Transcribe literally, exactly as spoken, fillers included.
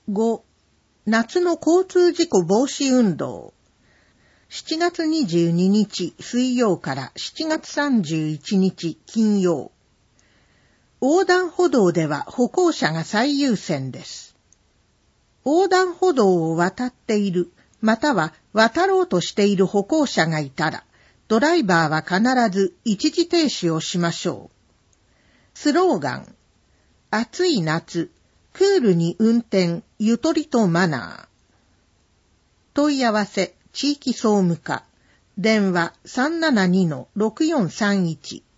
ご、夏の交通事故防止運動。しちがつにじゅうににち水曜からしちがつさんじゅういちにち金曜。横断歩道では歩行者が最優先です。横断歩道を渡っている、または渡ろうとしている歩行者がいたら、ドライバーは必ず一時停止をしましょう。スローガン。暑い夏、クールに運転、ゆとりとマナー。問い合わせ、地域総務課。電話 さんななにのろくよんさんいち。